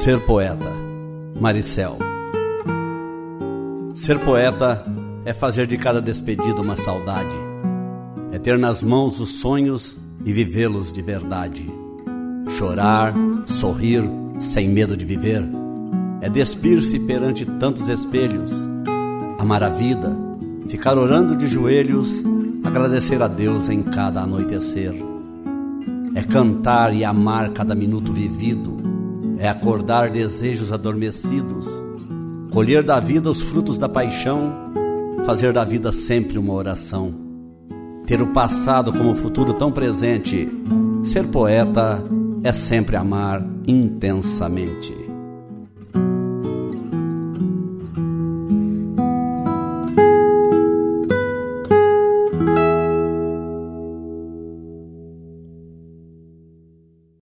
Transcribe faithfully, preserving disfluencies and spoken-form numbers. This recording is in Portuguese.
Ser poeta, Maricel. Ser poeta é fazer de cada despedida uma saudade, é ter nas mãos os sonhos e vivê-los de verdade. Chorar, sorrir, sem medo de viver, é despir-se perante tantos espelhos, amar a vida, ficar orando de joelhos, agradecer a Deus em cada anoitecer. É cantar e amar cada minuto vivido, é acordar desejos adormecidos, colher da vida os frutos da paixão, fazer da vida sempre uma oração. Ter o passado como o futuro tão presente, ser poeta é sempre amar intensamente.